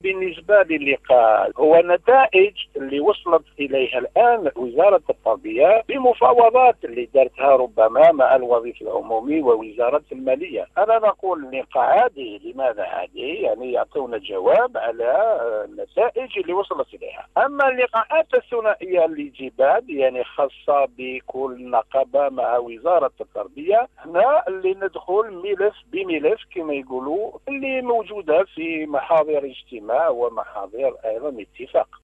بالنسبة للقاء هو نتائج اللي وصلت إليها الآن وزارة التربية بمفاوضات اللي دارتها ربما مع الوظيف العمومي ووزارة المالية. أنا نقول اللقاء هذه لماذا هذه؟ يعني يعطونا جواب على النتائج اللي وصلت إليها. أما اللقاءات الثنائية اللي جبال يعني خاصة بكل نقابة مع وزارة التربية، هنا اللي ندخل ملف بملف كما يقولوا اللي موجودة في محاضر اجتماع ومحاضر أيضا اتفاق.